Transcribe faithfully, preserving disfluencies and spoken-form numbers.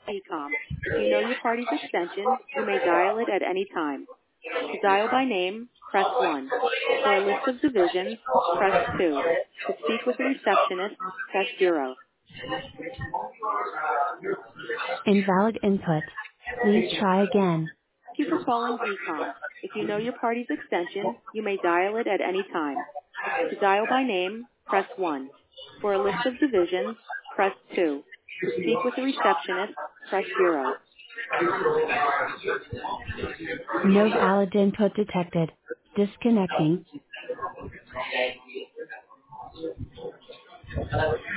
Ecom. If you know your party's extension, you may dial it at any time. To dial by name, press one. For a list of divisions, press two. To speak with a receptionist, press zero. Invalid input. Please try again. Thank you for calling Ecom. If you know your party's extension, you may dial it at any time. To dial by name, press one. For a list of divisions, press two. To speak with a receptionist, press zero. No valid input detected. Disconnecting.